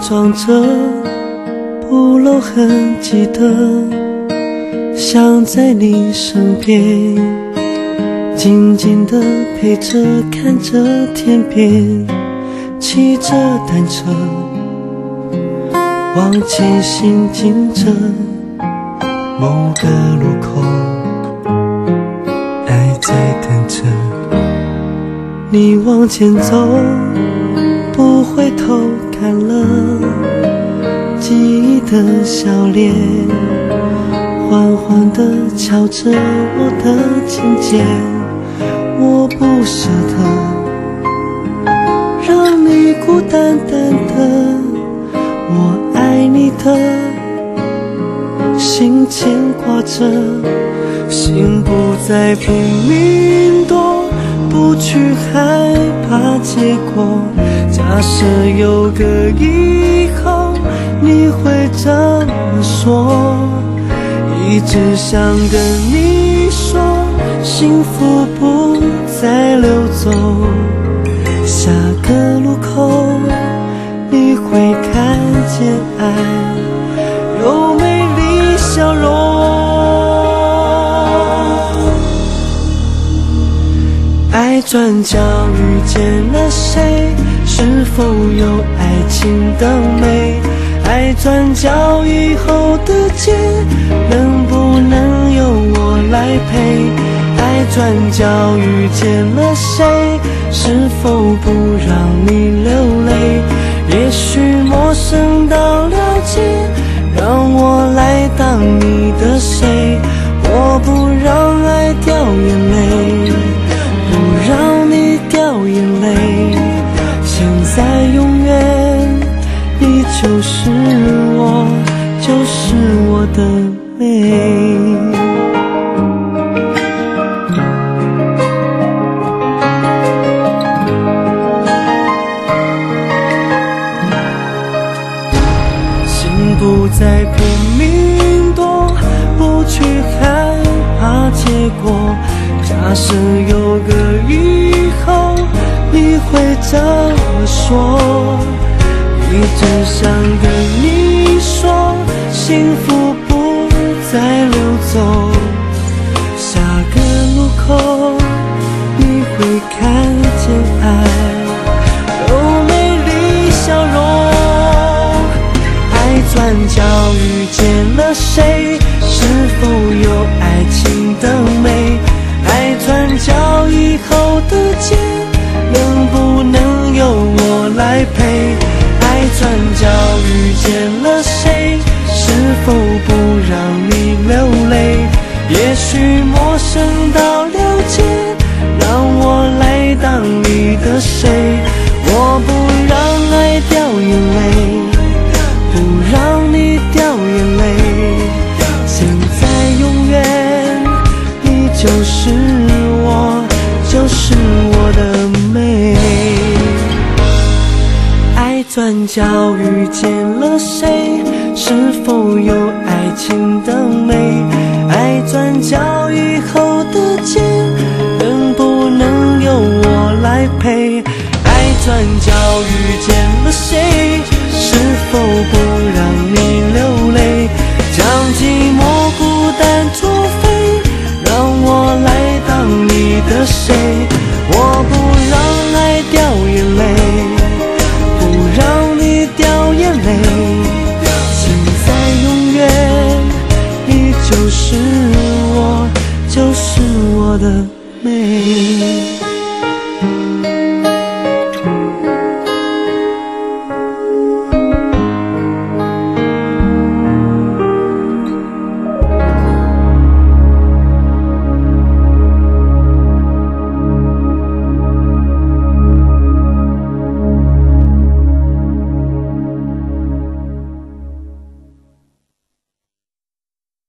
装着不露痕迹的，想在你身边，静静地陪着，看着天边，骑着单车，往前行进着，某个路口，爱在等着你往前走，不回头看了记忆的笑脸，缓缓地敲着我的琴键，我不舍得让你孤单单的，我爱你的心牵挂着，心不再拼命躲，不去害怕结果，假设有个以后你会这么说，一直想跟你说，幸福不再溜走，下个路口你会看见爱有美丽笑容。爱转角遇见了谁，是否有爱情的美，爱转角以后的街，能不能由我来陪，爱转角遇见了谁，是否不让你流泪，也许陌生到了解，让我来当你的谁，我不让爱掉眼泪，不让你掉眼泪，现在永远你就是我，就是我的美。心不再拼命躲，不去害怕结果，假设有个以后你会这么说，一直想跟你说，幸福不再溜走，下个路口你会看见爱有美丽笑容，爱转角遇见了谁，是否有爱情的美，爱转角以后的街，能不能由我来陪，爱转角遇见了谁，是否不让你流泪，也许陌生到了解，让我来当你的谁，我不让爱掉眼泪，不让你掉眼泪，现在永远你就是我，就是我的美。爱转角遇见了谁，是否有爱情的美，爱转角以后的街，能不能由我来陪，爱转角遇见了谁，是否不让你流泪，将寂寞孤单作废，让我来当你的谁，我不让爱掉眼泪，不让你掉眼泪，现在永远你就是我，就是我的美。